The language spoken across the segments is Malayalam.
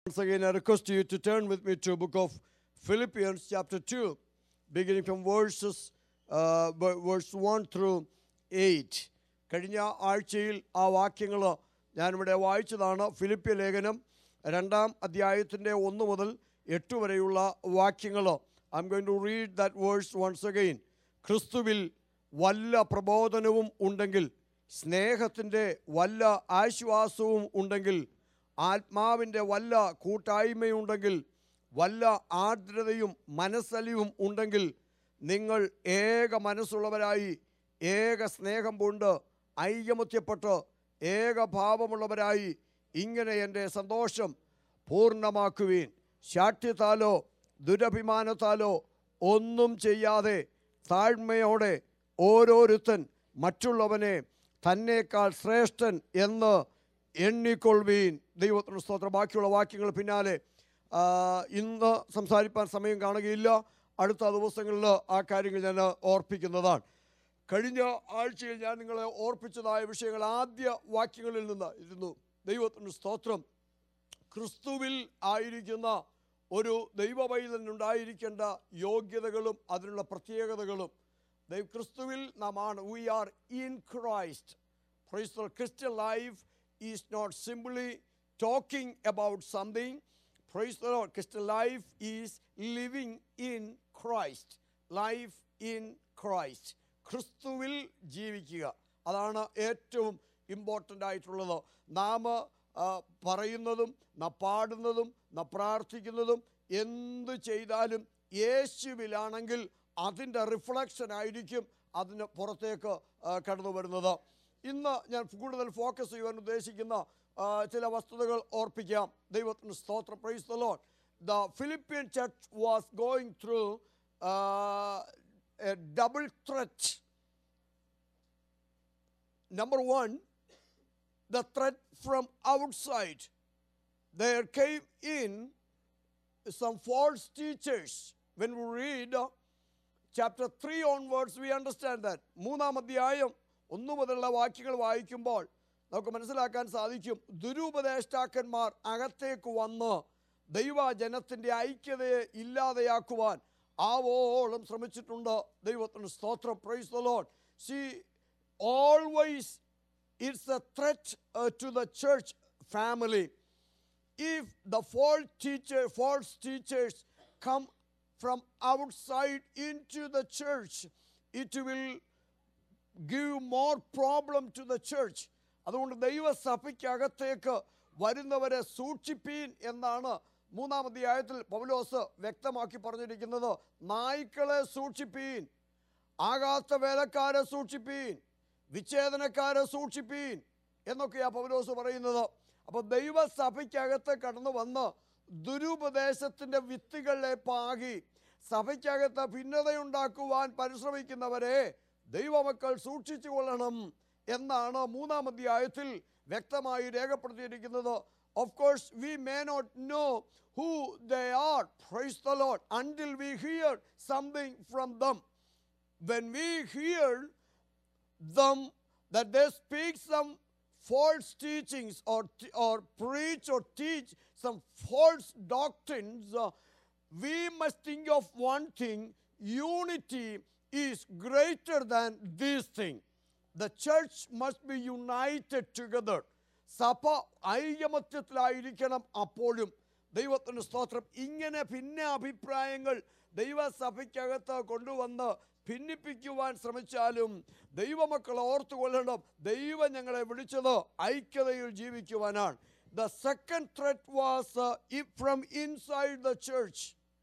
Once again, I request you to turn with me to the book of Philippians chapter 2, beginning from verse 1 through 8. കഴിഞ്ഞ ആഴ്ചയിൽ ആ വാക്യങ്ങൾ ഞാനിവിടെ വായിച്ചതാണ്. ഫിലിപ്പിയ ലേഖനം 2-ാം അധ്യായത്തിൻ്റെ 1 മുതൽ 8 വരെയുള്ള വാക്യങ്ങൾ. I'm going to read that verse once again. ക്രിസ്തുവിൽ വല്ല പ്രബോധനവും ഉണ്ടെങ്കിൽ, സ്നേഹത്തിൻ്റെ വല്ല ആശ്വാസവും ഉണ്ടെങ്കിൽ, ആത്മാവിൻ്റെ വല്ല കൂട്ടായ്മയുണ്ടെങ്കിൽ, വല്ല ആർദ്രതയും മനസ്സലിവും ഉണ്ടെങ്കിൽ, നിങ്ങൾ ഏക മനസ്സുള്ളവരായി ഏക സ്നേഹം കൊണ്ട് ഐകമത്യപ്പെട്ട് ഏകഭാവമുള്ളവരായി ഇങ്ങനെ എൻ്റെ സന്തോഷം പൂർണ്ണമാക്കുവീൻ. ശാഠ്യത്താലോ ദുരഭിമാനത്താലോ ഒന്നും ചെയ്യാതെ താഴ്മയോടെ ഓരോരുത്തൻ മറ്റുള്ളവനെ തന്നേക്കാൾ ശ്രേഷ്ഠൻ എന്ന് എണ്ണിക്കൊള്ളുവീൻ. ദൈവത്തിന് സ്തോത്രം. ബാക്കിയുള്ള വാക്യങ്ങൾ പിന്നാലെ ഇന്ന് സംസാരിക്കാൻ സമയം കാണുകയില്ല. അടുത്ത ദിവസങ്ങളിൽ ആ കാര്യങ്ങൾ ഞാൻ ഓർപ്പിക്കുന്നതാണ്. കഴിഞ്ഞ ആഴ്ചയിൽ ഞാൻ നിങ്ങളെ ഓർപ്പിച്ചതായ വിഷയങ്ങൾ ആദ്യ വാക്യങ്ങളിൽ നിന്ന് ഇരുന്നു. ദൈവത്തിന് സ്തോത്രം. ക്രിസ്തുവിൽ ആയിരിക്കുന്ന ഒരു ദൈവവൈതനുണ്ടായിരിക്കേണ്ട യോഗ്യതകളും അതിനുള്ള പ്രത്യേകതകളും ക്രിസ്തുവിൽ നാം ആണ്. We are in Christ. Christian life is not simply talking about something. Praise the Lord. Christian life is living in Christ. Life in Christ. ക്രിസ്തുവിൽ ജീവിക്കുക, അതാണ് ഏറ്റവും ഇമ്പോർട്ടൻ്റ് ആയിട്ടുള്ളത്. നാം പറയുന്നതും നാം പാടുന്നതും നാം പ്രാർത്ഥിക്കുന്നതും എന്ത് ചെയ്താലും യേശുവിലാണെങ്കിൽ അതിൻ്റെ റിഫ്ലക്ഷൻ ആയിരിക്കും അതിന് പുറത്തേക്ക് കടന്നു വരുന്നത്. ഇന്ന് ഞാൻ കൂടുതൽ ഫോക്കസ് ചെയ്യാൻ ഉദ്ദേശിക്കുന്ന ചില വസ്തുതകൾ ഓർപ്പിക്കാം. ദൈവത്തിന് സ്തോത്രം. Praise the Lord. The Philippian church was going through a double threat. Number one, the threat from outside. There came in some false teachers. When we read chapter 3 onwards, we understand that. 3-ാം അധ്യായം 1 മുതലുള്ള വാക്യങ്ങൾ വായിക്കുമ്പോൾ നമുക്ക് മനസ്സിലാക്കാൻ സാധിക്കും. ദുരുപദേഷ്ടാക്കന്മാർ അകത്തേക്ക് വന്ന് ദൈവജനത്തിൻ്റെ ഐക്യതയെ ഇല്ലാതെയാക്കുവാൻ ആവോളം ശ്രമിച്ചിട്ടുണ്ട്. ദൈവത്തിന് സ്തോത്രം. Praise the Lord. See, always it's a threat to the church family. If the false teachers come from outside into the church, it will give more problem to the church. അതുകൊണ്ട് ദൈവസഭയ്ക്കകത്തേക്ക് വരുന്നവരെ സൂക്ഷിപ്പീൻ എന്നാണ് 3-ാം അധ്യായത്തിൽ പൗലോസ് വ്യക്തമാക്കി പറഞ്ഞിരിക്കുന്നത്. നായ്ക്കളെ സൂക്ഷിപ്പീൻ, ആകാത്ത വേലക്കാരെ സൂക്ഷിപ്പീൻ, വിച്ഛേദനക്കാരെ സൂക്ഷിപ്പീൻ എന്നൊക്കെയാണ് പൗലോസ് പറയുന്നത്. അപ്പോൾ ദൈവസഭയ്ക്കകത്ത് കടന്നു വന്ന് ദുരുപദേശത്തിൻ്റെ വിത്തുകളെ പാകി സഭയ്ക്കകത്ത് ഭിന്നതയുണ്ടാക്കുവാൻ പരിശ്രമിക്കുന്നവരെ ദൈവമക്കൾ സൂക്ഷിച്ചു കൊള്ളണം എന്നാണ് 3-ാം അധ്യായത്തിൽ വ്യക്തമായി രേഖപ്പെടുത്തിയിരിക്കുന്നത്. Of course, we may not know who they are, praise the Lord, until we hear something from them. When we hear them that they speak some false teachings or preach or teach some false doctrines, we must think of one thing: unity is greater than this thing. The church must be united together. സഭ ഐകമത്യത്തിലായിരിക്കണം. അപ്പോഴും ദൈവത്തിന് സ്തോത്രം. ഇങ്ങനെ ഭിന്ന അഭിപ്രായങ്ങൾ ദൈവസഭയ്ക്കകത്ത് കൊണ്ടുവന്ന് ഭിന്നിപ്പിക്കുവാൻ ശ്രമിച്ചാലും ദൈവമക്കൾ ഓർത്തുകൊള്ളണം, ദൈവം ഞങ്ങളെ വിളിച്ചത് ഐക്യതയിൽ ജീവിക്കുവാനാണ്. The second threat was from inside the church.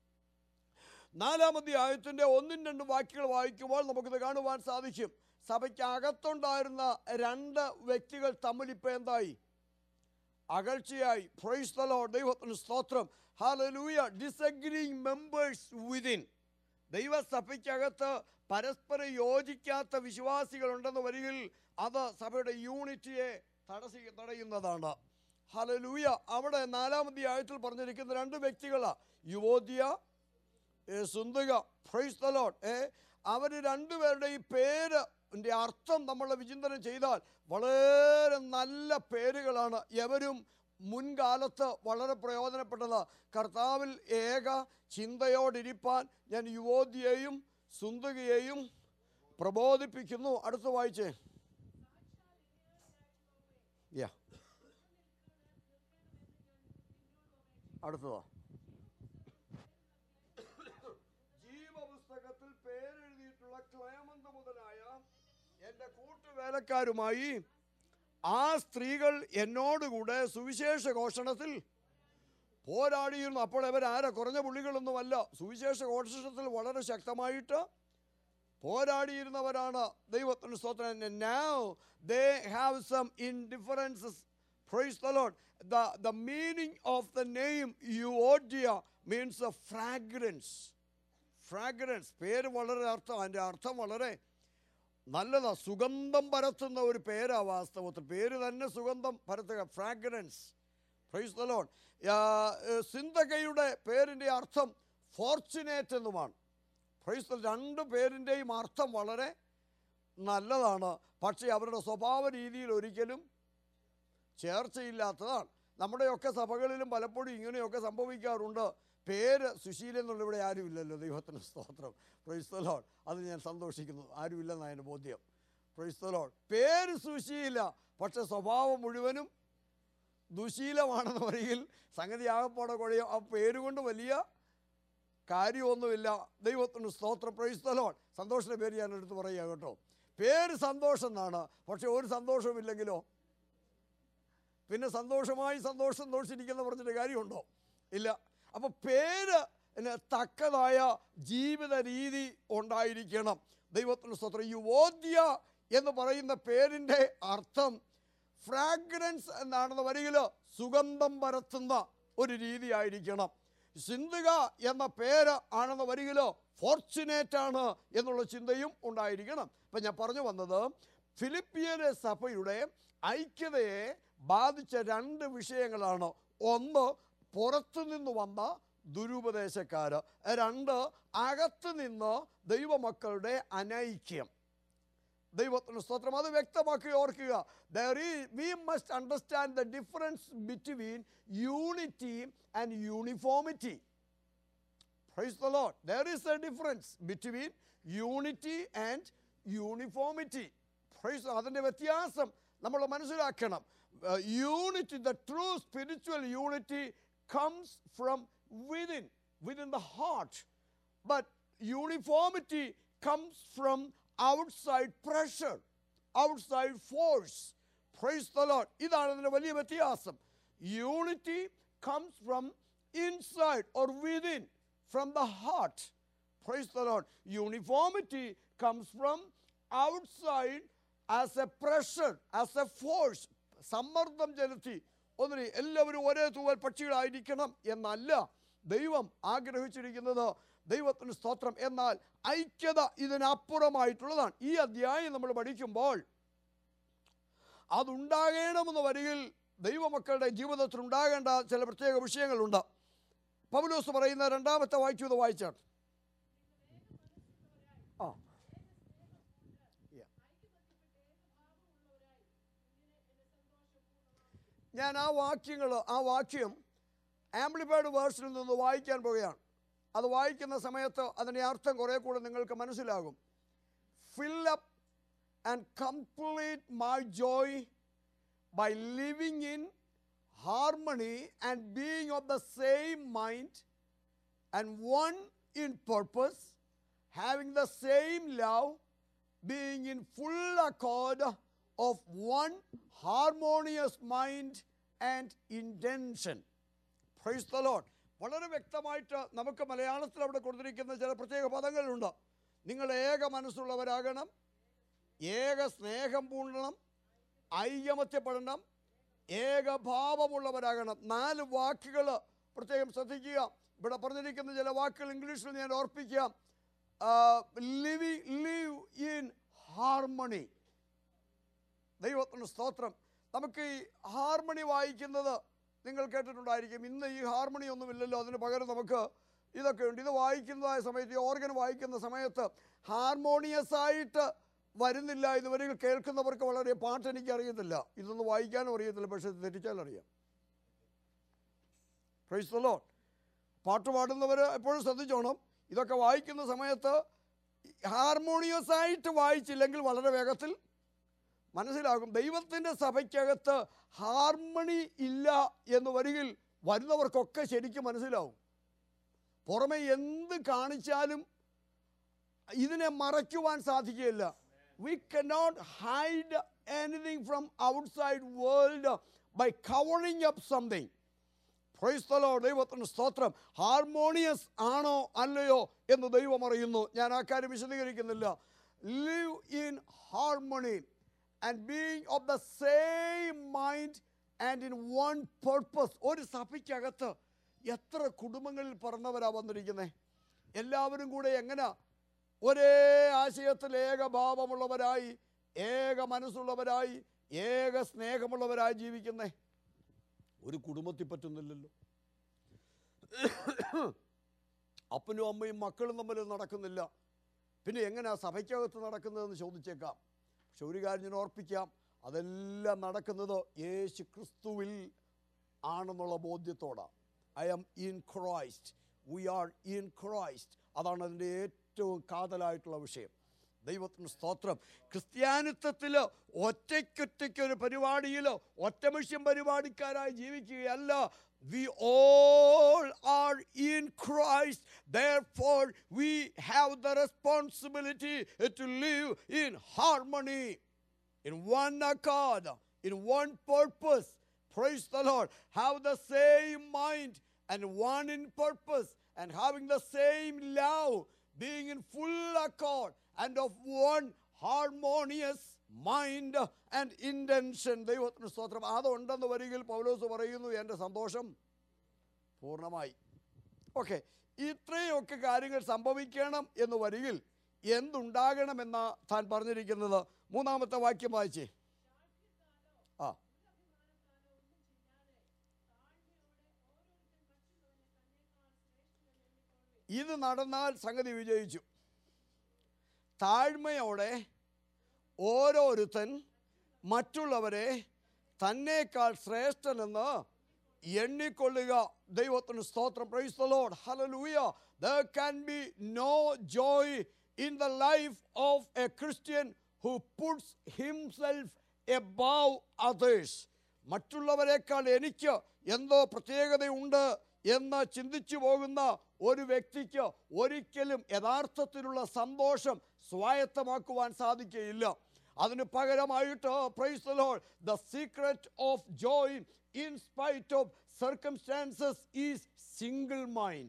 4-ാം അധ്യായത്തിൻ്റെ 1-2 വാക്യങ്ങൾ വായിക്കുമ്പോൾ നമുക്കിത് കാണുവാൻ സാധിക്കും. സഭയ്ക്ക് അകത്തുണ്ടായിരുന്ന 2 വ്യക്തികൾ തമ്മിൽ ഇപ്പം എന്തായി? അകൽച്ചയായി. Praise the Lord. ദൈവത്തിന് സ്തോത്രം. ഹല്ലേലൂയ. Disagreeing members within. ദൈവസഭയ്ക്കകത്ത് പരസ്പരം യോജിക്കാത്ത വിശ്വാസികൾ ഉണ്ടെന്ന് വരികിൽ അത് സഭയുടെ യൂണിറ്റിയെ തടയുന്നതാണ്. ഹല്ലേലൂയ. അവിടെ 4-ാം അധ്യായത്തിൽ പറഞ്ഞിരിക്കുന്ന 2 വ്യക്തികളാണ്, യുവോദ്യ, സുന്ദക. Praise the Lord. അവർ 2 പേരുടെ ഈ പേര് അർത്ഥം നമ്മൾ വിചിന്തനം ചെയ്താൽ വളരെ നല്ല പേരുകളാണ്. എവരും മുൻകാലത്ത് വളരെ പ്രയോജനപ്പെട്ടത്. കർത്താവിൽ ഏക ചിന്തയോടിരിപ്പാൻ ഞാൻ യുവോദ്യയെയും സുന്ദരിയെയും പ്രബോധിപ്പിക്കുന്നു. അടുത്ത് വായിച്ചേ. അടുത്തതോ, ജീവപുസ്തകത്തിൽ പേരെഴുതിയിട്ടുള്ള ക്ലേമന്ത് മുതലായ എൻ്റെ കൂട്ടുവേലക്കാരുമായി ആ സ്ത്രീകൾ എന്നോടുകൂടെ സുവിശേഷ ഘോഷണത്തിൽ പോരാടിയിരുന്നു. അപ്പോൾ ഇവരാരെ കുറഞ്ഞ പുള്ളികളൊന്നുമല്ല, സുവിശേഷ ഘോഷണത്തിൽ വളരെ ശക്തമായിട്ട് പോരാടിയിരുന്നവരാണ്. ദൈവത്തിന് സ്തോത്രം. Now they have some indifferences. Praise the Lord. The meaning of the name Euodia means a fragrance. Fragrance. പേര് വളരെ അർത്ഥം, അതിൻ്റെ അർത്ഥം വളരെ നല്ലതാ. സുഗന്ധം പരത്തുന്ന ഒരു പേരാ വാസ്തവത്തിൽ. പേര് തന്നെ സുഗന്ധം പരത്തുക, ഫ്രാഗ്രൻസ്. Praise the Lord. സിന്തകയുടെ പേരിൻ്റെ അർത്ഥം ഫോർച്ചുനേറ്റ് എന്നുമാണ്. Praise the. രണ്ട് പേരിൻ്റെയും അർത്ഥം വളരെ നല്ലതാണ്. പക്ഷേ അവരുടെ സ്വഭാവ രീതിയിൽ ഒരിക്കലും ചേർച്ചയില്ലാത്തതാണ്. നമ്മുടെയൊക്കെ സഭകളിലും പലപ്പോഴും ഇങ്ങനെയൊക്കെ സംഭവിക്കാറുണ്ട്. പേര് സുശീല എന്നുള്ള ഇവിടെ ആരുമില്ലല്ലോ. ദൈവത്തിന് സ്തോത്രം. Praise the Lord. അത് ഞാൻ സന്തോഷിക്കുന്നു. ആരുമില്ലെന്നാണ് എൻ്റെ ബോധ്യം. Praise the Lord. പേര് സുശീല, പക്ഷെ സ്വഭാവം മുഴുവനും ദുശീലമാണെന്ന് പറയിൽ സംഗതി ആകപ്പാടെ കുഴയും. ആ പേരുകൊണ്ട് വലിയ കാര്യമൊന്നുമില്ല. ദൈവത്തിന് സ്തോത്രം. Praise the Lord. സന്തോഷത്തിൻ്റെ പേര് ഞാൻ എടുത്ത് പറയുക കേട്ടോ. പേര് സന്തോഷം എന്നാണ്, പക്ഷെ ഒരു സന്തോഷവുമില്ലെങ്കിലോ പിന്നെ സന്തോഷമായി സന്തോഷിച്ചിരിക്കുന്ന പറഞ്ഞിട്ട് കാര്യമുണ്ടോ? ഇല്ല. അപ്പോൾ പേര് തക്കതായ ജീവിത രീതി ഉണ്ടായിരിക്കണം. ദൈവത്തിന് സ്തോത്രം. യുവോദ്യ എന്ന് പറയുന്ന പേരിൻ്റെ അർത്ഥം ഫ്രാഗ്രൻസ് എന്നാണെന്ന് വരികിൽ സുഗന്ധം പരത്തുന്ന ഒരു രീതി ആയിരിക്കണം. സിന്ധുക എന്ന പേര് ആണെന്ന് വരികിൽ ഫോർച്ചുനേറ്റ് ആണ് എന്നുള്ള ചിന്തയും ഉണ്ടായിരിക്കണം. അപ്പം ഞാൻ പറഞ്ഞു വന്നത്, ഫിലിപ്പിയൻ സഭയുടെ ഐക്യതയെ ബാധിച്ച രണ്ട് വിഷയങ്ങളാണ്. ഒന്ന്, പുറത്തുനിന്ന് വന്ന ദുരുപദേശക്കാർ. രണ്ട്, അകത്ത് നിന്ന് ദൈവമക്കളുടെ അനൈക്യം. ദൈവത്തിന് സ്തോത്രം. അത് വ്യക്തമാക്കി ഓർക്കുക. We must understand the difference between unity and uniformity. Praise the Lord. There is a difference between unity and uniformity. Praise the Lord. അതിൻ്റെ വ്യത്യാസം നമ്മൾ മനസ്സിലാക്കണം. Unity, the true spiritual unity comes from within the heart. But uniformity comes from outside pressure, outside force. Praise the Lord. ഇതാണ് അതിൻ്റെ വലിയ വ്യത്യാസം. Unity comes from inside or within, from the heart. Praise the Lord. Uniformity comes from outside as a pressure, as a force. സമ്മർദ്ദം ചെലുത്തി ഒന്നിന് എല്ലാവരും ഒരേ തൂവൽ പക്ഷികളായിരിക്കണം എന്നല്ല ദൈവം ആഗ്രഹിച്ചിരിക്കുന്നത്. ദൈവത്തിന് സ്തോത്രം. എന്നാൽ ഐക്യത ഇതിനപ്പുറമായിട്ടുള്ളതാണ്. ഈ അധ്യായം നമ്മൾ പഠിക്കുമ്പോൾ അതുണ്ടാകണമെന്ന് വരികിൽ ദൈവമക്കളുടെ ജീവിതത്തിൽ ഉണ്ടാകേണ്ട ചില പ്രത്യേക വിഷയങ്ങളുണ്ട്. പൗലോസ് പറയുന്ന രണ്ടാമത്തെ വായിച്ചാണ്. ഞാൻ ആ വാക്യം ആംപ്ലിഫൈഡ് വേർഷനിൽ നിന്ന് വായിക്കാൻ പോവുകയാണ്. അത് വായിക്കുന്ന സമയത്ത് അതിൻ്റെ അർത്ഥം കുറേ കൂടെ നിങ്ങൾക്ക് മനസ്സിലാകും. Fill up and complete my joy by living in harmony and being of the same mind and one in purpose, having the same love, being in full accord of one harmonious mind and intention. Praise the Lord. വളരെ വ്യക്തമായിട്ട് നമുക്ക് മലയാളത്തിൽ അവിടെ കൊടുത്തിരിക്കുന്ന ചില പ്രത്യേക പദങ്ങളുണ്ട്. നിങ്ങൾ ഏക മനസ്സുള്ളവരാകണം, ഏക സ്നേഹം പൂണ്ടണം, ഐകമത്യപ്പെടണം, ഏകഭാവമുള്ളവരാകണം. 4 വാക്കുകൾ പ്രത്യേകം ശ്രദ്ധിക്കുക. ഇവിടെ പറഞ്ഞിരിക്കുന്ന ചില വാക്കുകൾ ഇംഗ്ലീഷിൽ ഞാൻ ഓർപ്പിക്കാം. live in harmony. ദൈവത്തിന് സ്തോത്രം. നമുക്ക് ഈ ഹാർമണി വായിക്കുന്നത് നിങ്ങൾ കേട്ടിട്ടുണ്ടായിരിക്കും. ഇന്ന് ഈ ഹാർമണി ഒന്നുമില്ലല്ലോ. അതിന് പകരം നമുക്ക് ഇതൊക്കെ ഉണ്ട്. ഇത് വായിക്കുന്നതായ സമയത്ത്, ഈ ഓർഗൻ വായിക്കുന്ന സമയത്ത് ഹാർമോണിയസ് ആയിട്ട് വരുന്നില്ല. ഇതുവരെ കേൾക്കുന്നവർക്ക് വളരെ പാട്ട് എനിക്ക് അറിയത്തില്ല, ഇതൊന്നും വായിക്കാനും അറിയത്തില്ല. പക്ഷെ തെറ്റിച്ചാൽ അറിയാം. Praise the Lord. പാട്ട് പാടുന്നവർ എപ്പോഴും ശ്രദ്ധിച്ചോണം, ഇതൊക്കെ വായിക്കുന്ന സമയത്ത് ഹാർമോണിയസ് ആയിട്ട് വായിച്ചില്ലെങ്കിൽ വളരെ വേഗത്തിൽ മനസ്സിലാകും. ദൈവത്തിൻ്റെ സഭയ്ക്കകത്ത് ഹാർമണി ഇല്ല എന്ന് വരികിൽ വരുന്നവർക്കൊക്കെ ശരിക്കും മനസ്സിലാവും. പുറമെ എന്ത് കാണിച്ചാലും ഇതിനെ മറയ്ക്കുവാൻ സാധിക്കുകയില്ല. We cannot hide anything from outside world by covering up something. Praise the Lord. ദൈവത്തിന് സ്തോത്രം. ഹാർമോണിയസ് ആണോ അല്ലയോ എന്ന് ദൈവം അറിയുന്നു. ഞാൻ ആ കാര്യം വിശദീകരിക്കുന്നില്ല. Live in harmony and being of the same mind and in one purpose. ഒരു സഭയ്ക്കകത്ത് എത്ര കുടുംബങ്ങളിൽ പറഞ്ഞവരാ വന്നിരിക്കുന്നത്. എല്ലാവരും കൂടെ എങ്ങനെ ഒരേ ആശയത്തിൽ ഏകഭാവമുള്ളവരായി, ഏക മനസ്സുള്ളവരായി, ഏക സ്നേഹമുള്ളവരായി ജീവിക്കുന്നേ. ഒരു കുടുംബത്തിൽ പറ്റുന്നില്ലല്ലോ. അപ്പനും അമ്മയും മക്കളും തമ്മിൽ നടക്കുന്നില്ല, പിന്നെ എങ്ങനെയാ സഭയ്ക്കകത്ത് നടക്കുന്നതെന്ന് ചോദിച്ചേക്കാം. പക്ഷെ ഒരു കാര്യം ഞാൻ ഓർപ്പിക്കാം, അതെല്ലാം നടക്കുന്നത് യേശു ക്രിസ്തുവിൽ ആണെന്നുള്ള ബോധ്യത്തോടാണ്. I am in Christ, we are in Christ. അതാണ് അതിൻ്റെ ഏറ്റവും കാതലായിട്ടുള്ള വിഷയം. ദൈവത്തിന് സ്തോത്രം. ക്രിസ്ത്യാനിത്വത്തിൽ ഒറ്റയ്ക്കൊറ്റയ്ക്കൊരു പരിപാടിയിലോ ഒറ്റമനുഷ്യം പരിപാടിക്കാരായി ജീവിക്കുകയല്ല. We all are in Christ. Therefore, we have the responsibility to live in harmony, in one accord, in one purpose. Praise the Lord. Have the same mind and one in purpose, and having the same love, being in full accord and of one harmonious mind and intention. ദൈവത്തിന് സ്തോത്രം. അതുണ്ടെന്ന് വരികിൽ പൗലോസ് പറയുന്നു, എൻ്റെ സന്തോഷം പൂർണ്ണമായി. ഓക്കെ, ഇത്രയൊക്കെ കാര്യങ്ങൾ സംഭവിക്കണം എന്ന് വരികിൽ എന്തുണ്ടാകണമെന്ന താൻ പറഞ്ഞിരിക്കുന്നത്. മൂന്നാമത്തെ വാക്യം വായിച്ചേ. ആ, ഇത് നടന്നാൽ സംഗതി വിജയിച്ചു. താഴ്മയോടെ ഓരോരുത്തൻ മറ്റുള്ളവരെ തന്നേക്കാൾ ശ്രേഷ്ഠനെന്ന് എണ്ണിക്കൊള്ളുക. ദൈവത്തിന് സ്തോത്രം. Praise the Lord. ഹല്ലേലൂയ. There can be no joy in the life of a Christian who puts himself above others. മറ്റുള്ളവരെക്കാൾ എനിക്ക് എന്തോ പ്രത്യേകതയുണ്ട് എന്ന് ചിന്തിച്ചു പോകുന്ന ഒരു വ്യക്തിക്ക് ഒരിക്കലും യഥാർത്ഥത്തിലുള്ള സന്തോഷം സ്വായത്തമാക്കുവാൻ സാധിക്കുകയില്ല. അതിന് പകരമായിട്ട് praise the Lord, the secret of joy in spite of circumstances is single mind,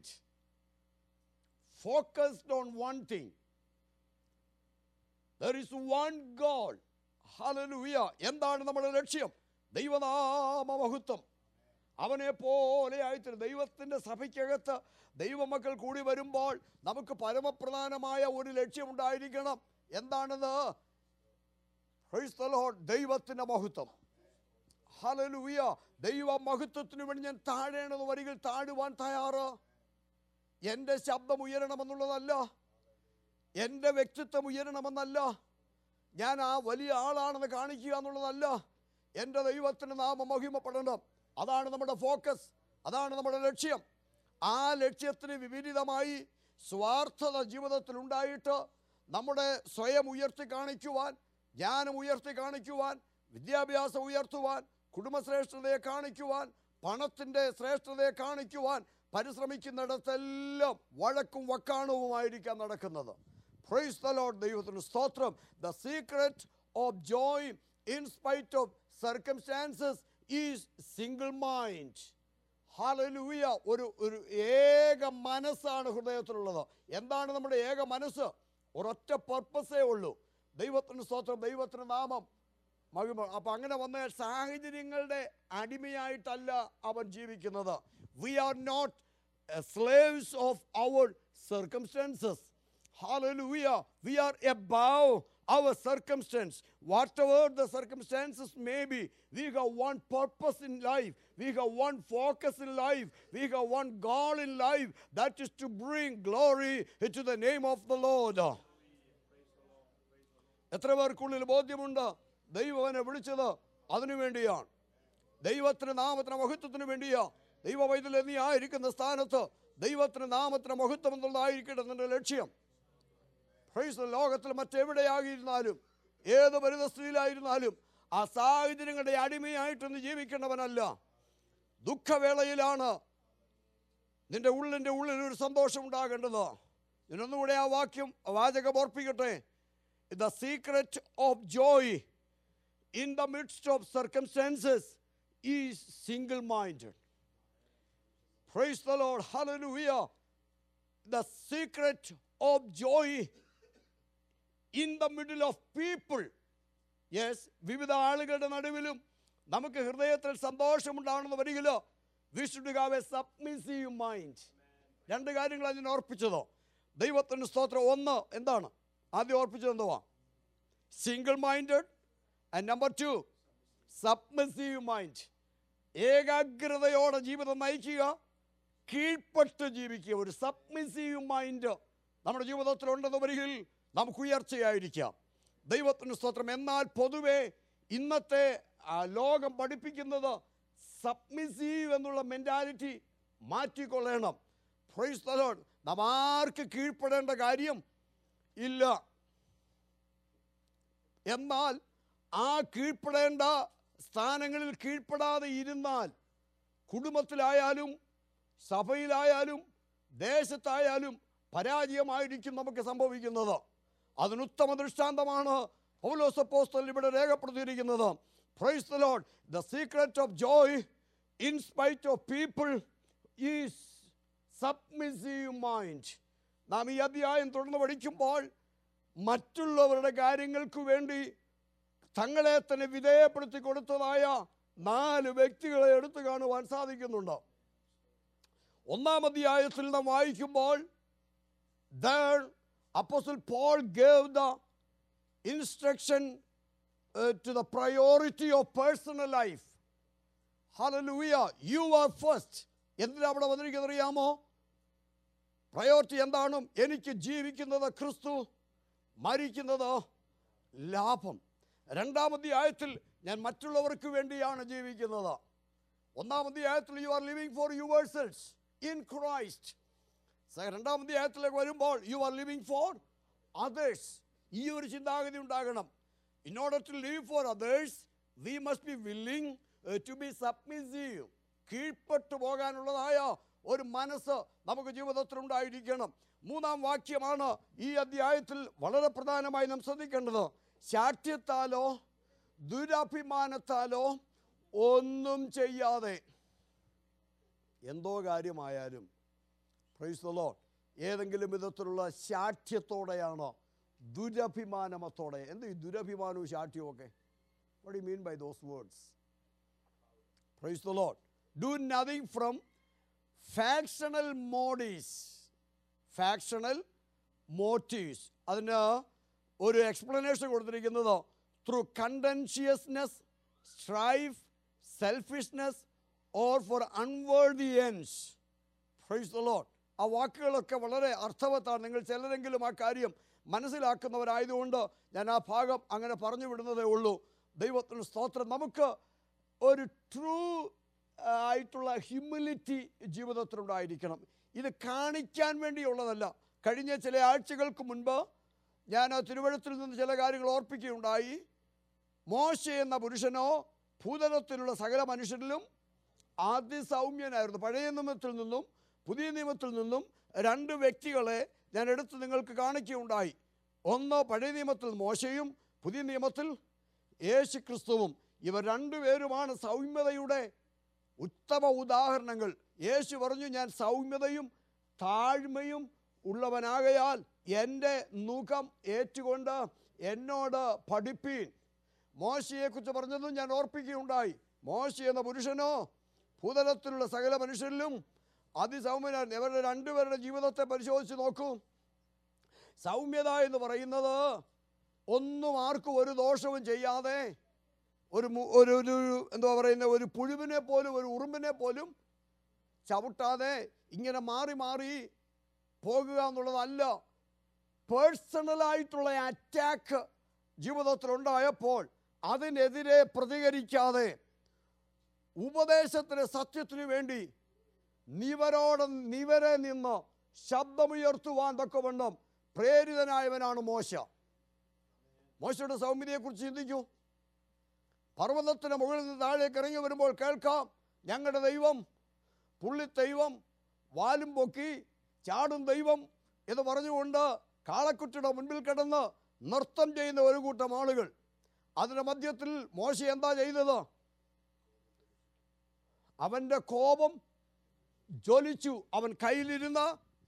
focused on one thing. There is one goal. Hallelujah. എന്താണ് നമ്മുടെ ലക്ഷ്യം? ദൈവനാമ മഹത്വം. അവനെ പോലെ ആയിത്തീരും. ദൈവത്തിൻ്റെ സഭയ്ക്കകത്ത് ദൈവമക്കൾ കൂടി വരുമ്പോൾ നമുക്ക് പരമപ്രധാനമായ ഒരു ലക്ഷ്യമുണ്ടായിരിക്കണം. എന്താണെന്ന്? Praise the Lord. ദൈവത്തിൻ്റെ മഹത്വം. ഹല്ലേലൂയ. ദൈവ മഹത്വത്തിന് വേണ്ടി ഞാൻ താഴേണ്ടെന്ന് വരികിൽ താഴുവാൻ തയ്യാറ്. എൻ്റെ ശബ്ദം ഉയരണമെന്നുള്ളതല്ല, എൻ്റെ വ്യക്തിത്വം ഉയരണമെന്നല്ല, ഞാൻ ആ വലിയ ആളാണെന്ന് കാണിക്കുക എന്നുള്ളതല്ല. എൻ്റെ ദൈവത്തിൻ്റെ നാമം മഹിമപ്പെടണം. അതാണ് നമ്മുടെ ഫോക്കസ്, അതാണ് നമ്മുടെ ലക്ഷ്യം. ആ ലക്ഷ്യത്തിന് വിപരീതമായി സ്വാർത്ഥത ജീവിതത്തിൽ ഉണ്ടായിട്ട് നമ്മുടെ സ്വയം ഉയർത്തി കാണിക്കുവാൻ, ജ്ഞാനം ഉയർത്തി കാണിക്കുവാൻ, വിദ്യാഭ്യാസം ഉയർത്തുവാൻ, കുടുംബശ്രേഷ്ഠതയെ കാണിക്കുവാൻ, പണത്തിൻ്റെ ശ്രേഷ്ഠതയെ കാണിക്കുവാൻ പരിശ്രമിക്കുന്നിടത്തെല്ലാം വഴക്കും വക്കാണവുമായിരിക്കാം നടക്കുന്നത്. Praise the Lord. ദൈവത്തിന് സ്തോത്രം. The secret of joy in spite of circumstances is single mind. ഹല്ലേലൂയ. ഒരു ഏക മനസ്സാണ് ഹൃദയത്തിലുള്ളത്. എന്താണ് നമ്മുടെ ഏക മനസ്സ്? ഒരൊറ്റ പർപ്പസേ ഉള്ളൂ. ദൈവത്തിന് സ്തോത്രം. ദൈവത്തിന് നാമം മഹിമ. അപ്പം അങ്ങനെ വന്ന സാഹചര്യങ്ങളുടെ അടിമയായിട്ടല്ല അവൻ ജീവിക്കുന്നത്. We are not slaves of our circumstances. Hallelujah. We are above our circumstance. Whatever the circumstances may be, we have one purpose in life. We have one focus in life. We have one goal in life. That is to bring glory to the name of the Lord. എത്ര പേർക്കുള്ളിൽ ബോധ്യമുണ്ട് ദൈവം അവനെ വിളിച്ചത് അതിനു വേണ്ടിയാണ്? ദൈവത്തിന് നാമത്തിന് മഹത്വത്തിന് വേണ്ടിയാ. ദൈവവൈദ്യലെ നീ ആയിരിക്കുന്ന സ്ഥാനത്ത് ദൈവത്തിന് നാമത്തിന് മഹത്വം എന്നുള്ളതായിരിക്കട്ടെ നിന്റെ ലക്ഷ്യം. പ്രൈസ്. ലോകത്തിൽ മറ്റെവിടെയായിരുന്നാലും ഏത് പരിതസ്ഥിതിയിലായിരുന്നാലും ആ സാഹചര്യങ്ങളുടെ അടിമയായിട്ടൊന്ന് ജീവിക്കേണ്ടവനല്ല. ദുഃഖവേളയിലാണ് നിന്റെ ഉള്ളിൻ്റെ ഉള്ളിൽ ഒരു സന്തോഷം ഉണ്ടാകേണ്ടത്. ഇതിനൊന്നുകൂടെ ആ വാചകം ഓർപ്പിക്കട്ടെ. The secret of joy in the midst of circumstances is single minded. Praise the Lord. ഹല്ലേലൂയ. The secret of joy in the middle of people. Yes, വിവിധ ആളുകളുടെ നടുവിലും നമുക്ക് ഹൃദയത്തിൽ സന്തോഷമുണ്ടാകണമെന്ന് വരികിലോ we should have a submissive mind. രണ്ട് കാര്യങ്ങളാണ് ഞാൻ ഓർപ്പിച്ചതോ. ദൈവത്തിന് സ്തോത്രം. ഒന്ന് എന്താണ് ആദ്യം ഓർപ്പിച്ചത്? എന്തുവാ? Single minded. And number 2 submissive mind. ഏകാഗ്രതയോടെ ജീവിതം നയിക്കുക, കീഴ്പ്പെട്ട് ജീവിക്കുക. ഒരു സബ്മിസീവ് മൈൻഡ് നമ്മുടെ ജീവിതത്തിൽ ഉണ്ടെന്ന് വരികിൽ നമുക്ക് ഉയർച്ചയായിരിക്കാം. ദൈവത്തിന് സ്തോത്രം. എന്നാൽ പൊതുവെ ഇന്നത്തെ ലോകം പഠിപ്പിക്കുന്നത് സബ്മിസീവ് എന്നുള്ള മെൻറ്റാലിറ്റി മാറ്റിക്കൊള്ളണം. Praise the Lord. നാം ആർക്ക് കീഴ്പ്പെടേണ്ട കാര്യം ഇല്ല. എന്നാൽ ആ കീഴ്പ്പെടേണ്ട സ്ഥാനങ്ങളിൽ കീഴ്പ്പെടാതെ ഇരുന്നാൽ കുടുംബത്തിലായാലും സഭയിലായാലും ദേശത്തായാലും പരാജയമായിരിക്കും നമുക്ക് സംഭവിക്കുന്നത്. അതിനുത്തമ ദൃഷ്ടാന്തമാണ് പൗലോസ് അപ്പോസ്തലൻ ഇവിടെ രേഖപ്പെടുത്തിയിരിക്കുന്നത്. Praise the Lord. The secret of joy in spite of people is submissive mind. നാം ഈ അധ്യായം തുടർന്ന് പഠിക്കുമ്പോൾ മറ്റുള്ളവരുടെ കാര്യങ്ങൾക്ക് വേണ്ടി തങ്ങളെ തന്നെ വിധേയപ്പെടുത്തി കൊടുത്തതായ 4 വ്യക്തികളെ എടുത്തു കാണുവാൻ സാധിക്കുന്നുണ്ട്. 1-ാം അധ്യായത്തിൽ നാം വായിക്കുമ്പോൾ there Apostle Paul gave the instruction to the priority of personal life. Hallelujah. You are first. എന്തിനാ അവിടെ വന്നിരിക്കുന്നത് അറിയാമോ? പ്രയോറിറ്റി എന്താണ്? എനിക്ക് ജീവിക്കുന്നത് ക്രിസ്തു, മരിക്കുന്നത് ലാഭം. 2-ാം അധ്യായത്തിൽ ഞാൻ മറ്റുള്ളവർക്ക് വേണ്ടിയാണ് ജീവിക്കുന്നത്. 1-ാം അധ്യായത്തിൽ you are living for yourselves in Christ. 2-ാം അധ്യായത്തിലേക്ക് വരുമ്പോൾ you are living for others. ഈ ഒരു ചിന്താഗതി ഉണ്ടാകണം. In order to live for others we must be willing to be submissive. കീഴ്പ്പെട്ടു പോകാനുള്ളതായ ഒരു മനസ്സ് നമുക്ക് ജീവിതത്തിൽ ഉണ്ടായിരിക്കണം. 3-ാം വാക്യമാണ് ഈ അധ്യായത്തിൽ വളരെ പ്രധാനമായി നാം ശ്രദ്ധിക്കേണ്ടത്. ശാഠ്യത്താലോ ദുരഭിമാനത്താലോ ഒന്നും ചെയ്യാതെ എന്തോ കാര്യമായാലും പ്രൈസ് ദി ലോർഡ് ഏതെങ്കിലും വിധത്തിലുള്ള ശാഠ്യത്തോടെയാണോ ദുരഭിമാനമത്തോടെ? എന്ത് ഈ ദുരഭിമാനവും ശാഠ്യവും ഒക്കെ? What do you mean by those words? Praise the Lord. Do nothing from factional motives. Factional motives അതിന് ഒരു എക്സ്പ്ലനേഷൻ കൊടുത്തിരിക്കുന്നത് through contentiousness, strife, selfishness or for unworthy ends. Praise the Lord. ആ വാക്കുകളൊക്കെ വളരെ അർത്ഥവത്താണ്. നിങ്ങൾ ചിലരെങ്കിലും ആ കാര്യം മനസ്സിലാക്കുന്നവരായതുകൊണ്ട് ഞാൻ ആ ഭാഗം അങ്ങനെ പറഞ്ഞു വിടുന്നതേ ഉള്ളൂ. ദൈവത്തിന് സ്തോത്രം. നമുക്ക് ഒരു ട്രൂ ആയിട്ടുള്ള ഹ്യൂമിലിറ്റി ജീവിതത്തിലുണ്ടായിരിക്കണം. ഇത് കാണിക്കാൻ വേണ്ടിയുള്ളതല്ല. കഴിഞ്ഞ ചില ആഴ്ചകൾക്ക് മുൻപ് ഞാൻ ആ തിരുവഴുത്തിൽ നിന്ന് ചില കാര്യങ്ങൾ ഓർപ്പിക്കുകയുണ്ടായി. മോശെ എന്ന പുരുഷനോ ഭൂതലത്തിലുള്ള സകല മനുഷ്യരിലും അതിസൗമ്യനായിരുന്നു. പഴയ നിയമത്തിൽ നിന്നും പുതിയ നിയമത്തിൽ നിന്നും 2 വ്യക്തികളെ ഞാൻ എടുത്ത് നിങ്ങൾക്ക് കാണിക്കുകയുണ്ടായി. ഒന്ന് പഴയ നിയമത്തിൽ മോശയും പുതിയ നിയമത്തിൽ യേശു ക്രിസ്തുവും. ഇവർ 2 പേരുമാണ് സൗമ്യതയുടെ ഉത്തമ ഉദാഹരണങ്ങൾ. യേശു പറഞ്ഞു, ഞാൻ സൗമ്യതയും താഴ്മയും ഉള്ളവനാകയാൽ എൻ്റെ മുഖം ഏറ്റുകൊണ്ട് എന്നോട് പഠിപ്പീൻ. മോശയെക്കുറിച്ച് പറഞ്ഞതും ഞാൻ ഓർപ്പിക്കുകയുണ്ടായി. മോശ എന്ന പുരുഷനോ ഭൂതലത്തിലുള്ള സകല മനുഷ്യരിലും അതിസൗമ്യനാണ്. ഇവരുടെ 2 പേരുടെ ജീവിതത്തെ പരിശോധിച്ച് നോക്കൂ. സൗമ്യത എന്ന് പറയുന്നത് ഒന്നും ആർക്കും ഒരു ദോഷവും ചെയ്യാതെ ഒരു എന്താ പറയുന്ന ഒരു പുഴുവിനെ പോലും ഒരു ഉറുമ്പിനെ പോലും ചവിട്ടാതെ ഇങ്ങനെ മാറി മാറി പോകുക എന്നുള്ളതല്ല. പേഴ്സണലായിട്ടുള്ള അറ്റാക്ക് ജീവിതത്തിലുണ്ടായപ്പോൾ അതിനെതിരെ പ്രതികരിക്കാതെ ഉപദേശത്തിന് സത്യത്തിനു വേണ്ടി നിവരെ നിന്ന് ശബ്ദമുയർത്തുവാൻ തക്കവണ്ണം പ്രേരിതനായവനാണ് മോശ. മോശയുടെ സൗമ്യതയെക്കുറിച്ച് ചിന്തിക്കൂ. പർവ്വതത്തിന് മുകളിൽ നിന്ന് താഴേക്ക് ഇറങ്ങി വരുമ്പോൾ കേൾക്കാം, ഞങ്ങളുടെ ദൈവം പുള്ളിദൈവം, വാലും പൊക്കി ചാടും ദൈവം എന്ന് പറഞ്ഞുകൊണ്ട് കാളക്കുട്ടിയുടെ മുൻപിൽ കിടന്ന് നൃത്തം ചെയ്യുന്ന ഒരു കൂട്ടം ആളുകൾ. അതിൻ്റെ മധ്യത്തിൽ മോശ എന്താ ചെയ്തത്? അവൻ്റെ കോപം ജ്വലിച്ചു. അവൻ കയ്യിലിരുന്ന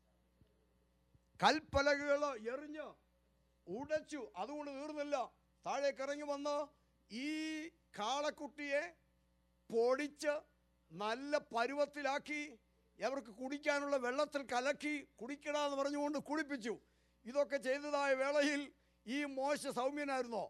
കൽപ്പലകൾ എറിഞ്ഞ് ഉടച്ചു. അതുകൊണ്ട് തീർന്നില്ല. താഴേക്ക് ഇറങ്ങി വന്ന് ഈ കാളക്കുട്ടിയെ പൊടിച്ച് നല്ല പരുവത്തിലാക്കി അവർക്ക് കുടിക്കാനുള്ള വെള്ളത്തിൽ കലക്കി കുടിക്കണമെന്ന് പറഞ്ഞുകൊണ്ട് കുടിപ്പിച്ചു. ഇതൊക്കെ ചെയ്തതായ വേളയിൽ ഈ മോശ സൗമ്യനായിരുന്നോ?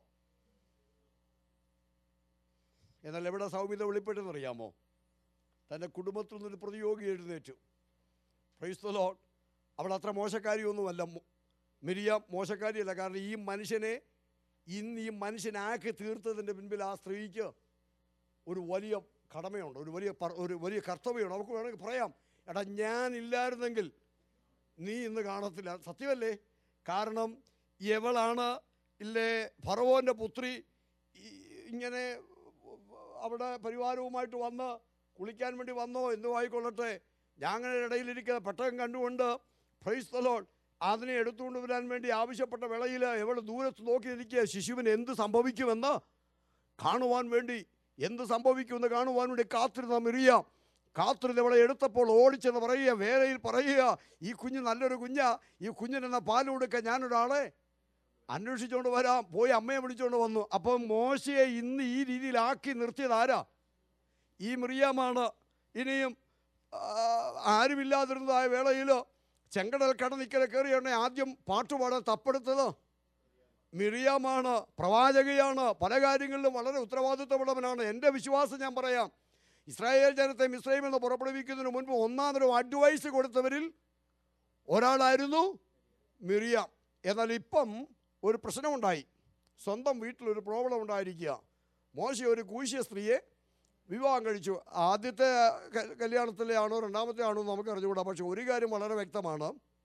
എന്നാൽ എവിടെ സൗമ്യത വെളിപ്പെട്ടെന്നറിയാമോ? തൻ്റെ കുടുംബത്തിൽ നിന്നൊരു പ്രതിയോഗി എഴുന്നേറ്റു. Praise the Lord. അവൾ അത്ര മോശക്കാരിയൊന്നുമല്ല. മിരിയാം മോശക്കാരിയല്ല. കാരണം ഈ മനുഷ്യനെ ഇന്ന് ഈ മനുഷ്യനാക്കി തീർത്തതിൻ്റെ പിൻപിൽ ആ സ്ത്രീക്ക് ഒരു വലിയ കടമയുണ്ട്, ഒരു വലിയ കർത്തവ്യമുണ്ട്. നമുക്ക് വേണമെങ്കിൽ പറയാം, എടാ ഞാനില്ലായിരുന്നെങ്കിൽ നീ ഇന്ന് കാണത്തില്ല. സത്യമല്ലേ? കാരണം എവളാണ് ഇല്ലേ ഫറവോൻ്റെ പുത്രി ഇങ്ങനെ അവിടെ പരിവാരവുമായിട്ട് വന്ന് കുളിക്കാൻ വേണ്ടി വന്നോ എന്തോ ആയിക്കൊള്ളട്ടെ, ഞങ്ങളുടെ ഇടയിലിരിക്കുന്ന പെട്ടകം കണ്ടുകൊണ്ട് പ്രൈസ് ദി ലോർഡ് അതിനെ എടുത്തുകൊണ്ട് വരാൻ വേണ്ടി ആവശ്യപ്പെട്ട വേളയിൽ എവിടെ ദൂരത്ത് നോക്കിയിരിക്കുക, ശിശുവിന് എന്ത് സംഭവിക്കുമെന്ന് കാണുവാൻ വേണ്ടി, എന്ത് സംഭവിക്കുമെന്ന് കാണുവാൻ വേണ്ടി കാത്തിരുന്ന മിറിയാം കാത്തിരുന്ന് അവളെ എടുത്തപ്പോൾ ഓടിച്ചെന്ന് പറയുക, വേലയിൽ പറയുക, ഈ കുഞ്ഞ് നല്ലൊരു കുഞ്ഞാ, ഈ കുഞ്ഞിനെന്ന പാൽ കൊടുക്കാൻ ഞാനൊരാളെ അന്വേഷിച്ചുകൊണ്ട് വരാം. പോയി അമ്മയെ വിളിച്ചുകൊണ്ട് വന്നു. അപ്പം മോശയെ ഇന്ന് ഈ രീതിയിലാക്കി നിർത്തിയത് ആരാ? ഈ മിറിയാമാണ്. ഇനിയും ആരുമില്ലാതിരുന്നതായ വേളയിൽ ചെങ്കടൽ കടനിക്കരെ കയറിയാണ് ആദ്യം പാട്ടുപാടാൻ തപ്പെടുത്തത് മിറിയാമാണ്. പ്രവാചകയാണ്. പല കാര്യങ്ങളിലും വളരെ ഉത്തരവാദിത്വമുള്ളവനാണ്. എൻ്റെ വിശ്വാസം ഞാൻ പറയാം, ഇസ്രായേൽ ജനത്തെ മിസ്രൈമിൽ നിന്ന് പുറപ്പെടുവിക്കുന്നതിന് മുൻപ് ഒന്നാമതൊരു അഡ്വൈസ് കൊടുത്തവരിൽ ഒരാളായിരുന്നു മിറിയാം. എന്നാൽ ഇപ്പം ഒരു പ്രശ്നമുണ്ടായി. സ്വന്തം വീട്ടിലൊരു പ്രോബ്ലം ഉണ്ടായിരിക്കുക. മോശ ഒരു കൂശ്യ സ്ത്രീയെ വിവാഹം കഴിച്ചു. ആദ്യത്തെ കല്യാണത്തിലെ ആണോ രണ്ടാമത്തെ ആണോ നമുക്ക് അറിഞ്ഞുകൂടാ. പക്ഷെ ഒരു കാര്യം വളരെ വ്യക്തമാണ്,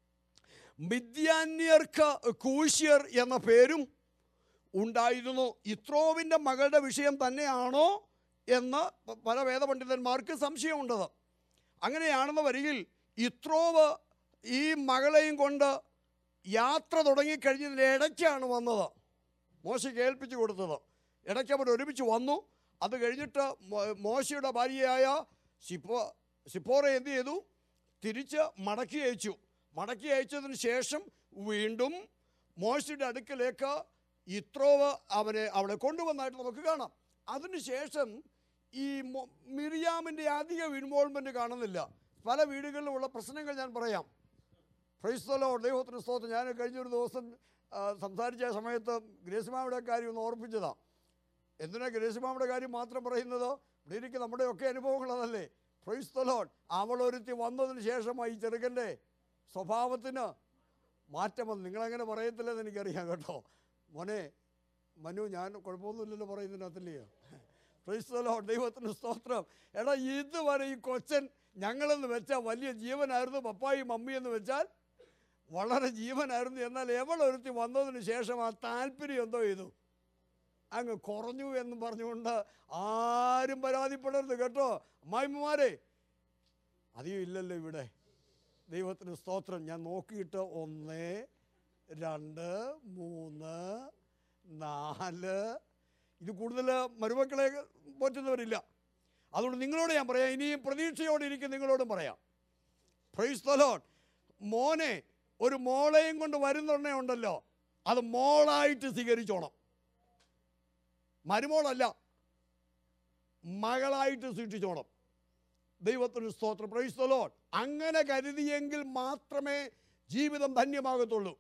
മിദ്യാന്യർക്ക് കൂശ്യർ എന്ന പേരും ഉണ്ടായിരുന്നു. ഇത്രോവിൻ്റെ മകളുടെ വിഷയം തന്നെയാണോ എന്ന് പല വേദപണ്ഡിതന്മാർക്ക് സംശയമുണ്ടത്. അങ്ങനെയാണെന്ന് വരികിൽ ഇത്രോവ് ഈ മകളെയും കൊണ്ട് യാത്ര തുടങ്ങിക്കഴിഞ്ഞതിന് ഇടയ്ക്കാണ് വന്നത്. മോശയ്ക്ക് ഏൽപ്പിച്ചു കൊടുത്തത്. ഇടയ്ക്ക് അവർ ഒരുമിച്ച് വന്നു. അത് കഴിഞ്ഞിട്ട് മോശയുടെ ഭാര്യയായ സിപ്പോറെ എന്ത് ചെയ്തു? തിരിച്ച് മടക്കി അയച്ചു. മടക്കി അയച്ചതിന് ശേഷം വീണ്ടും മോശയുടെ അടുക്കലേക്ക് ഇത്രോവ് അവളെ കൊണ്ടുവന്നായിട്ട് നമുക്ക് കാണാം. അതിനുശേഷം ഈ മിറിയാമിൻ്റെ അധികം ഇൻവോൾവ്മെൻറ്റ് കാണുന്നില്ല. പല വീടുകളിലുമുള്ള പ്രശ്നങ്ങൾ ഞാൻ പറയാം. Praise the Lord. ദൈവത്തിന് സ്തോത്രം. ഞാൻ കഴിഞ്ഞൊരു ദിവസം സംസാരിച്ച സമയത്ത് ഗ്രേസ്മാവിടെ കാര്യം ഒന്ന് ഓർപ്പിച്ചതാണ്. എന്തിനാ ഗ്രേസ്മാവിടെ കാര്യം മാത്രം പറയുന്നത്? ഇവിടെ ഇരിക്കും നമ്മുടെയൊക്കെ അനുഭവങ്ങളതല്ലേ. Praise the Lord. അവളൊരുത്തി വന്നതിന് ശേഷമായി ഈ ചെറുക്കൻ്റെ സ്വഭാവത്തിന് മാറ്റം വന്നു. നിങ്ങളങ്ങനെ പറയത്തില്ലെന്ന് എനിക്കറിയാം കേട്ടോ. മോനെ മനു, ഞാൻ കുഴപ്പമൊന്നുമില്ലല്ലോ പറയുന്നതിനകത്തില്ലയോ? Price the Lord. ദൈവത്തിന് സ്തോത്രം. എടാ ഇതുവരെ ഈ കൊച്ചൻ ഞങ്ങളെന്ന് വെച്ചാൽ വലിയ ജീവനായിരുന്നു, പപ്പായും മമ്മിയെന്ന് വെച്ചാൽ വളരെ ജീവനായിരുന്നു. എന്നാൽ എവളൊരുത്തി വന്നതിന് ശേഷം ആ താല്പര്യം എന്തോ ചെയ്തു, അങ്ങ് കുറഞ്ഞു എന്നും പറഞ്ഞുകൊണ്ട് ആരും പരാതിപ്പെടരുത് കേട്ടോ. അമ്മായിമ്മമാരെ അധികം ഇല്ലല്ലോ ഇവിടെ. ദൈവത്തിന് സ്തോത്രം. ഞാൻ നോക്കിയിട്ട് 1, 2, 3, 4 ഇത് കൂടുതൽ മരുമക്കളെ പോറ്റുന്നവരില്ല. അതുകൊണ്ട് നിങ്ങളോട് ഞാൻ പറയാം, ഇനിയും പ്രതീക്ഷയോടെ ഇരിക്കും നിങ്ങളോടും പറയാം. Praise the Lord. മോനെ ഒരു മോളെയും കൊണ്ട് വരുന്നുണ്ടേ ഉണ്ടല്ലോ, അത് മോളായിട്ട് സ്വീകരിച്ചോണം. മരുമോളല്ല, മകളായിട്ട് സൂക്ഷിച്ചോണം. ദൈവത്തിന് സ്തോത്രം. Praise the Lord. അങ്ങനെ കരുതിയെങ്കിൽ മാത്രമേ ജീവിതം ധന്യമാകത്തുള്ളൂ.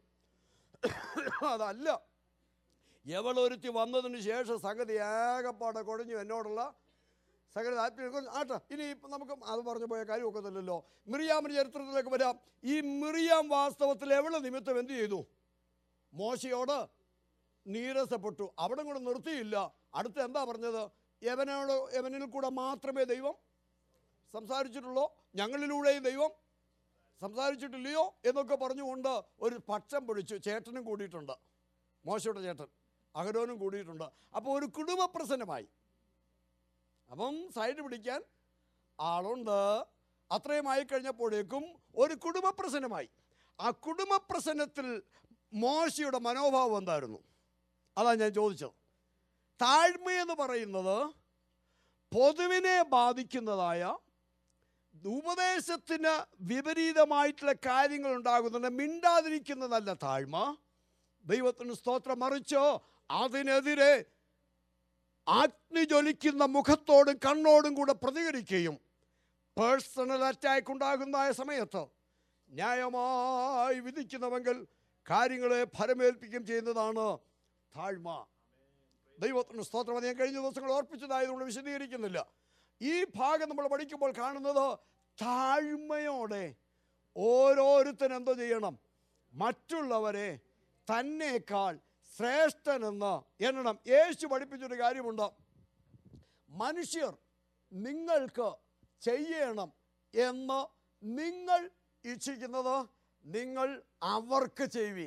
അതല്ല എവളൊരുത്തി വന്നതിന് ശേഷം സംഗതി ഏകപ്പാടെ കുഴഞ്ഞു. എന്നോടുള്ള സകല താല്പര്യം ആട്ടെ. ഇനി ഇപ്പം നമുക്ക് അത് പറഞ്ഞു പോയ കാര്യമൊക്കെ തല്ലല്ലോ. മിറിയാമിൻ്റെ ചരിത്രത്തിലേക്ക് വരാം. ഈ മിറിയാം വാസ്തവത്തിൽ എവളെ നിമിത്തം എന്ത് ചെയ്തു? മോശയോട് നീരസപ്പെട്ടു. അവിടെ കൂടെ നിർത്തിയില്ല. അടുത്ത് എന്താ പറഞ്ഞത്? യവനിൽ കൂടെ മാത്രമേ ദൈവം സംസാരിച്ചിട്ടുള്ളോ? ഞങ്ങളിലൂടെയും ദൈവം സംസാരിച്ചിട്ടില്ലയോ എന്നൊക്കെ പറഞ്ഞുകൊണ്ട് ഒരു പക്ഷം പിടിച്ചു. ചേട്ടനും കൂടിയിട്ടുണ്ട്, മോശയുടെ ചേട്ടൻ അഹരോനും കൂടിയിട്ടുണ്ട്. അപ്പോൾ ഒരു കുടുംബ പ്രശ്നമായി. അപ്പം സൈഡ് പിടിക്കാൻ ആളുണ്ട്. അത്രയും ആയിക്കഴിഞ്ഞപ്പോഴേക്കും ഒരു കുടുംബ പ്രശ്നമായി. ആ കുടുംബ പ്രശ്നത്തിൽ മോശയുടെ മനോഭാവം എന്തായിരുന്നു? അതാണ് ഞാൻ ചോദിച്ചത്. താഴ്മയെന്ന് പറയുന്നത് പൊതുവിനെ ബാധിക്കുന്നതായ ഉപദേശത്തിന് വിപരീതമായിട്ടുള്ള കാര്യങ്ങൾ ഉണ്ടാകുന്നുണ്ട്. മിണ്ടാതിരിക്കുന്നതല്ല താഴ്മ. ദൈവത്തിന് സ്തോത്രം. മറിച്ചോ അതിനെതിരെ അഗ്നി ജ്വലിക്കുന്ന മുഖത്തോടും കണ്ണോടും കൂടെ പ്രതികരിക്കുകയും പേഴ്സണൽ അറ്റാക്ക് ഉണ്ടാകുന്ന സമയത്ത് ന്യായമായി വിധിക്കുന്നവെങ്കിൽ കാര്യങ്ങളെ ഫലമേൽപ്പിക്കുകയും ചെയ്യുന്നതാണ് താഴ്മ. ദൈവത്തിന് സ്തോത്രം. അത് ഞാൻ കഴിഞ്ഞ ദിവസങ്ങൾ ഓർപ്പിച്ചതായതുകൊണ്ട് വിശദീകരിക്കുന്നില്ല. ഈ ഭാഗം നമ്മൾ പഠിക്കുമ്പോൾ കാണുന്നത് താഴ്മയോടെ ഓരോരുത്തരും എന്തോ ചെയ്യണം? മറ്റുള്ളവരെ തന്നേക്കാൾ ശ്രേഷ്ഠനെന്ന് എണ്ണണം. യേശു പഠിപ്പിച്ചൊരു കാര്യമുണ്ട്. മനുഷ്യർ നിങ്ങൾക്ക് ചെയ്യണം എന്ന് നിങ്ങൾ ഇച്ഛിക്കുന്നത് നിങ്ങൾ അവർക്ക് ചെയ്യുവീൻ.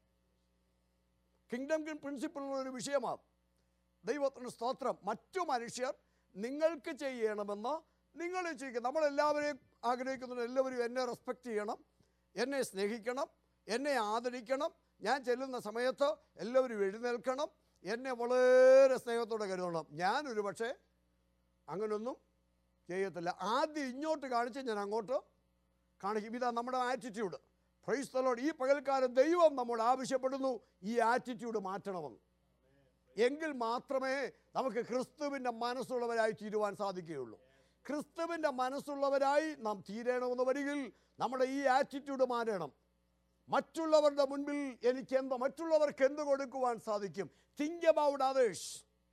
കിങ്ഡം പ്രിൻസിപ്പിളുള്ള ഒരു വിഷയമാണ്. ദൈവത്തിന് സ്തോത്രം. മറ്റു മനുഷ്യർ നിങ്ങൾക്ക് ചെയ്യണമെന്ന് നിങ്ങൾ ഇച്ഛിക്കും. നമ്മളെല്ലാവരെയും ആഗ്രഹിക്കുന്നുണ്ട്. എല്ലാവരും എന്നെ റെസ്പെക്റ്റ് ചെയ്യണം, എന്നെ സ്നേഹിക്കണം, എന്നെ ആദരിക്കണം. ഞാൻ ചെല്ലുന്ന സമയത്ത് എല്ലാവരും എഴുന്നേൽക്കണം, എന്നെ വളരെ സ്നേഹത്തോടെ കരുതണം. ഞാനൊരു പക്ഷേ അങ്ങനൊന്നും ചെയ്യത്തില്ല. ആദ്യം ഇങ്ങോട്ട് കാണിച്ച് ഞാൻ അങ്ങോട്ട് കാണിക്കും. ഇതാ നമ്മുടെ ആറ്റിറ്റ്യൂഡ്. Price the Lord. ഈ പകൽക്കാലം ദൈവം നമ്മോട് ആവശ്യപ്പെടുന്നു ഈ ആറ്റിറ്റ്യൂഡ് മാറ്റണമെന്ന്. എങ്കിൽ മാത്രമേ നമുക്ക് ക്രിസ്തുവിൻ്റെ മനസ്സുള്ളവരായി തീരുവാൻ സാധിക്കുകയുള്ളൂ. ക്രിസ്തുവിൻ്റെ മനസ്സുള്ളവരായി നാം തീരണമെന്ന് വരികിൽ നമ്മുടെ ഈ ആറ്റിറ്റ്യൂഡ് മാറണം. മറ്റുള്ളവരുടെ മുൻപിൽ മറ്റുള്ളവർക്ക് എന്ത് കൊടുക്കുവാൻ സാധിക്കും? Think about others.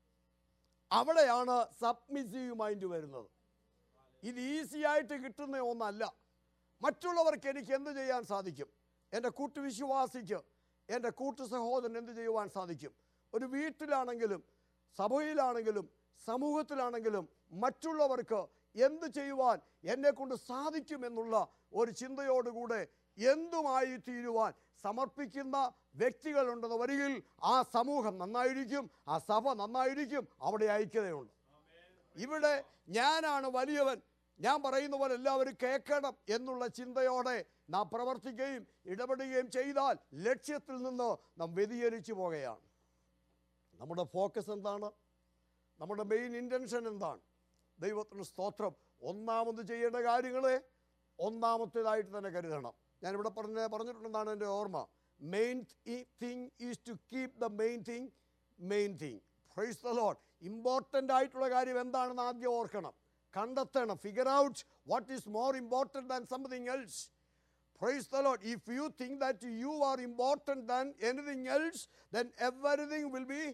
അവിടെയാണ് സബ്മിസീവ് മൈൻഡ് വരുന്നത്. ഇത് ഈസിയായിട്ട് കിട്ടുന്ന ഒന്നല്ല. മറ്റുള്ളവർക്ക് എനിക്ക് എന്ത് ചെയ്യാൻ സാധിക്കും? എൻ്റെ കൂട്ടുവിശ്വാസിക്ക്, എൻ്റെ കൂട്ടു സഹോദരൻ എന്ത് ചെയ്യുവാൻ സാധിക്കും? ഒരു വീട്ടിലാണെങ്കിലും സഭയിലാണെങ്കിലും സമൂഹത്തിലാണെങ്കിലും മറ്റുള്ളവർക്ക് എന്ത് ചെയ്യുവാൻ എന്നെക്കൊണ്ട് സാധിക്കുമെന്നുള്ള ഒരു ചിന്തയോടുകൂടെ എന്തുമായി തീരുവാൻ സമർപ്പിക്കുന്ന വ്യക്തികളുണ്ടെന്ന് വരികിൽ ആ സമൂഹം നന്നായിരിക്കും, ആ സഭ നന്നായിരിക്കും, അവിടെ ഐക്യതയുണ്ട്. ഇവിടെ ഞാനാണ് വലിയവൻ, ഞാൻ പറയുന്ന പോലെ എല്ലാവരും കേൾക്കണം എന്നുള്ള ചിന്തയോടെ നാം പ്രവർത്തിക്കുകയും ഇടപെടുകയും ചെയ്താൽ ലക്ഷ്യത്തിൽ നിന്ന് നാം വ്യതിചലിച്ചു പോകുകയാണ്. നമ്മുടെ ഫോക്കസ് എന്താണ്? നമ്മുടെ മെയിൻ ഇൻറ്റൻഷൻ എന്താണ്? ദൈവത്തിന് സ്തോത്രം. ഒന്നാമത് ചെയ്യേണ്ട കാര്യങ്ങളെ ഒന്നാമത്തേതായിട്ട് തന്നെ കരുതണം. ഞാനിവിടെ പറഞ്ഞിട്ടുണ്ടെന്നാണ് എൻ്റെ ഓർമ്മ. Main thing is to keep the main thing. Praise the Lord. Important ആയിട്ടുള്ള കാര്യം എന്താണെന്ന് ആദ്യം ഓർക്കണം, കണ്ടെത്തണം. Figure out what is more important than something else. Praise the Lord. If you think that you are important than anything else, then everything will be.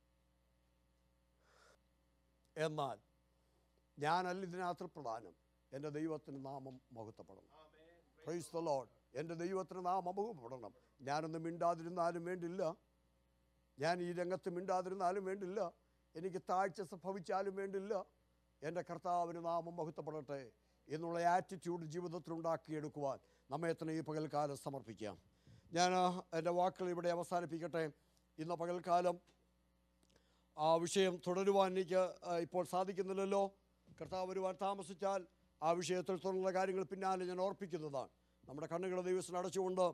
എന്നാൽ ഞാനല്ല ഇതിനകത്ത് പ്രധാനം. എൻ്റെ ദൈവത്തിന് നാമം മഹത്വപ്പെടണം. Praise the Lord. എൻ്റെ ദൈവത്തിന് നാമം മഹത്വപ്പെടണം. ഞാനൊന്നും മിണ്ടാതിരുന്നാലും വേണ്ടില്ല, ഞാൻ ഈ രംഗത്ത് മിണ്ടാതിരുന്നാലും വേണ്ടില്ല, എനിക്ക് താഴ്ച സംഭവിച്ചാലും വേണ്ടില്ല, എൻ്റെ കർത്താവിന് നാമം മഹത്വപ്പെടട്ടെ എന്നുള്ള ആറ്റിറ്റ്യൂഡ് ജീവിതത്തിൽ ഉണ്ടാക്കിയെടുക്കുവാൻ നമ്മെ തന്നെ ഈ പകൽക്കാലം സമർപ്പിക്കാം. ഞാൻ എൻ്റെ വാക്കുകൾ ഇവിടെ അവസാനിപ്പിക്കട്ടെ. ഇന്ന് പകൽക്കാലം ആ വിഷയം തുടരുവാൻ എനിക്ക് ഇപ്പോൾ സാധിക്കുന്നില്ലല്ലോ. കർത്താവ് വരുവാൻ താമസിച്ചാൽ ആ വിഷയത്തിൽ തുടർന്നുള്ള കാര്യങ്ങൾ പിന്നാലെ ഞാൻ ഓർപ്പിക്കുന്നതാണ്. നമ്മുടെ കണ്ണുകളെ ദൈവത്തിന് അടച്ചുകൊണ്ട്